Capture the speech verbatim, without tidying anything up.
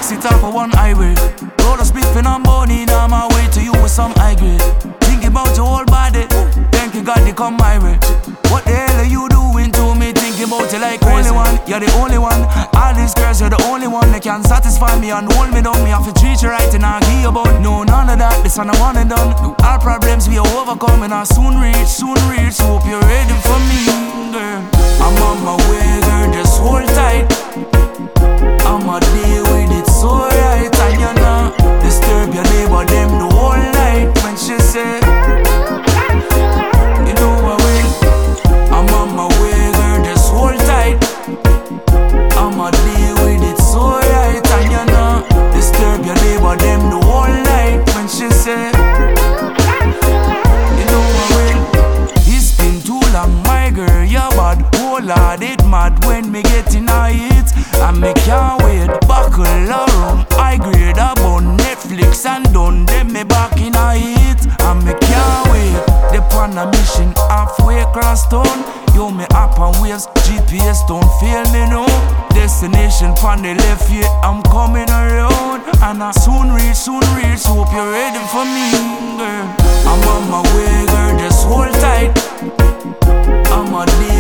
exit off of one highway. Roll a spliffing and money, now my way to you with some high grade. Think about your whole body, thank you God they come my way. What the hell are you doing to me? Thinking about you like crazy. Only one, you're the only one. All these girls, you're the only one that can satisfy me and hold me down. Me have to treat you right and I give you about. No, none of that, this one I want it done. All problems we are overcoming, I soon reach, soon reach. Hope you're ready for me, girl. I'm on my way, girl, just hold tight. I'ma deal with it so right. And you not disturb your neighbor, them the whole night. When she say, you know I will. I'm on my way, girl, just hold tight. I'ma deal with it so right. And you not disturb your neighbor, them the whole night. When she say, you know I will. It's been too long, my girl, you're bad. Oh Lord, it mad when me get in a hit. And me can't wait, buckle around. I grade about Netflix and done. Then me back in a hit. And me can't wait. They on a mission halfway across town. Yo, me up on waves, G P S don't fail me no. Destination pon the left, yeah, I'm coming around. And I soon reach, soon reach. Hope you're ready for me, girl. I'm on my way, girl, just hold tight. I'm a